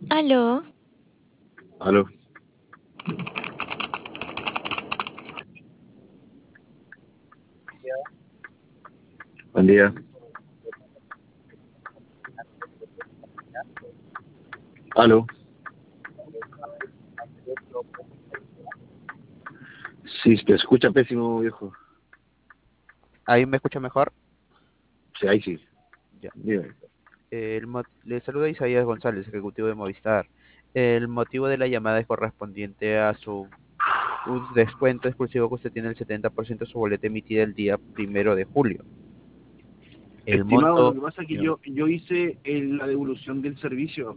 Aló, Aló, buen día. Aló. Sí, te escucha pésimo, viejo. ¿Ahí me escucha mejor? Sí, ahí sí. Ya. Dime. Le saluda Isaías González, ejecutivo de Movistar. El motivo de la llamada es correspondiente a su un descuento exclusivo que usted tiene el 70% de su boleta emitida el día 1 de julio. El Estimado, lo monto, que pasa es que dígame. yo hice la devolución del servicio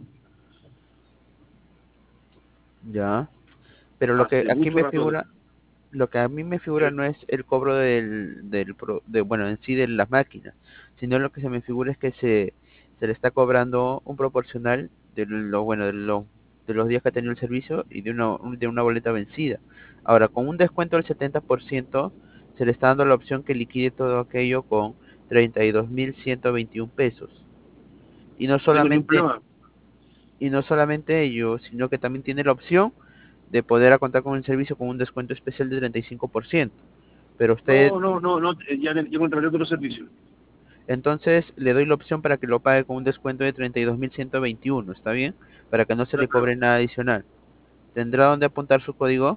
Ya, pero lo que hace aquí mucho me rato figura, atrás. lo que a mí me figura ¿Qué? no es el cobro bueno, en sí de las máquinas, sino lo que se me figura es que se le está cobrando un proporcional de lo, bueno, de los días que ha tenido el servicio y de una boleta vencida. Ahora, con un descuento del 70%, se le está dando la opción que liquide todo aquello con 32.121 pesos. Y no No tengo ningún solamente problema. y no solamente ello, sino que también tiene la opción de poder contar con el servicio con un descuento especial de 35%. Pero usted, No, no, no, no, ya contraté otro servicio. entonces le doy la opción para que lo pague con un descuento de 32.121, ¿está bien? Para que no se No hay le cobre problema. nada adicional. ¿Tendrá dónde apuntar su código?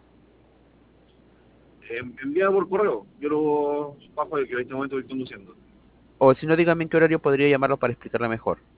Envía por correo. Yo lo bajo de que en este momento estoy conduciendo. O si no, dígame en qué horario podría llamarlo para explicarle mejor.